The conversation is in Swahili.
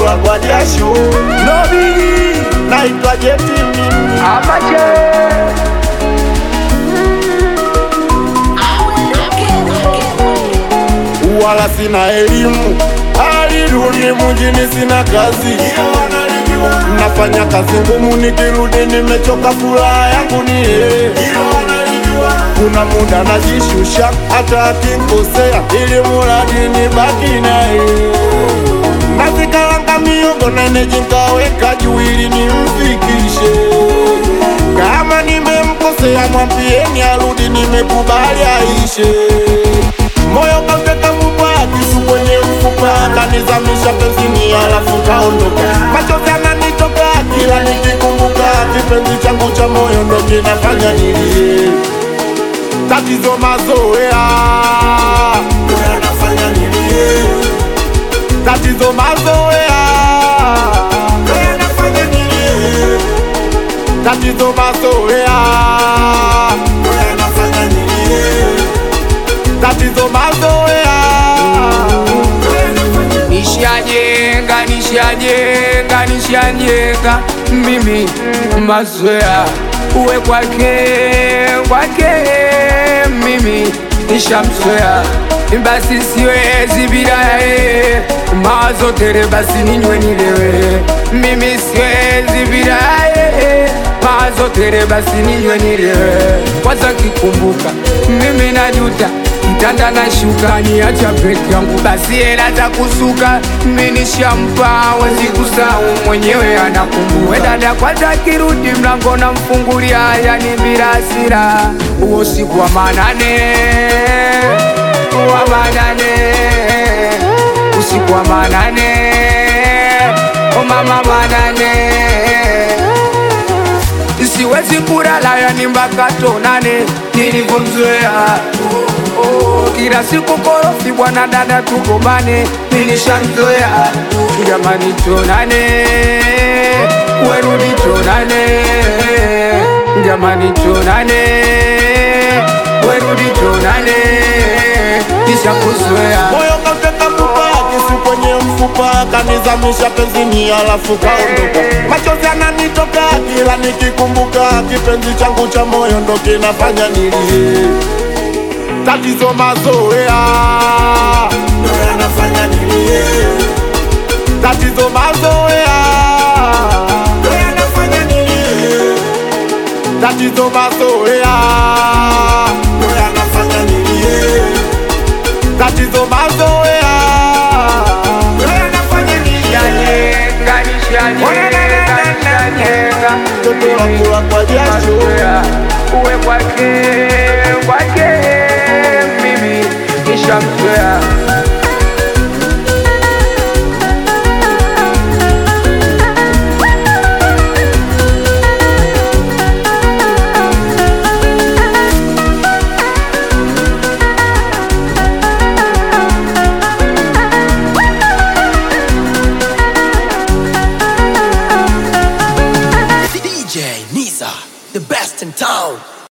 kula kwa jasho. Nobi naitwa Jeti mimi Amache wala sina elimu, alirudi mjini sina kazi. Nafanya kazi ngumu, nikirudi nimechoka, furaha yangu ni yeye. Kuna muda najishusha hata akinkosea, ili muradi nibaki naye. Nazikalanga miogo na nejikaweka juu ili nimfikishe. Kama nimemkosea mwambieni arudi, nimekubali aishe. Moyo kauteka mubaya, kisu kwenye mfupa, kanizamisha penzini alafu kaondoka. Machozi yananitoka kila nikikumbuka, kipenzi changu cha moyo ndo kinafanya nilie. Tatizo mazoea ndo yanafanya nilie. Tatizo mazoea ndo yanafanya nilie. Tatizo mazoea ndo yanafanya nilie. Tatizo mazoea nishajenga mimi mazoea, uwe kwake mimi nishamzoea, basi siwezi bila yeye. Mawazo tere basi ninywe nilewe, mimi siwezi bila yeye. Mawazo tere basi ninywe nilewe, kwanza kikumbuka mimi najuta, kitanda na shuka niacha peke yangu, basi hela za kusuka mimi nishampa, wezi kusahau mwenyewe anakumbuka. Dada kwanza kirudi mlango na mfungulia, yani bila hasira. Uo siku wa manane, usiku wa manane, o mama manane, siwezi kulala yani mpaka tonane, nilivyomzoea. Kila siku korofi bwana dada tugombane, nilishamzoea. Jamani tonane, werudi tonane. Jamani tonane, werudi tonane, nishakuzoea. moyo kauteka mubaya, kisu kwenye mfupa, kanizamisha penzini alafu kaondoka. Machozi yananitoka kila nikikumbuka, kipenzi changu cha moyo ndo kinafanya nilie. Tatizo mazoea ndo yanafanya nilie. Tatizo mazoea ndo yanafanya nilie. Tatizo mazoea ndo yanafanya nilie. Tatizo mazoea ndo yanafanya nilie. Toto la kula kwa jasho, uwe kwake mimi nishamzoea.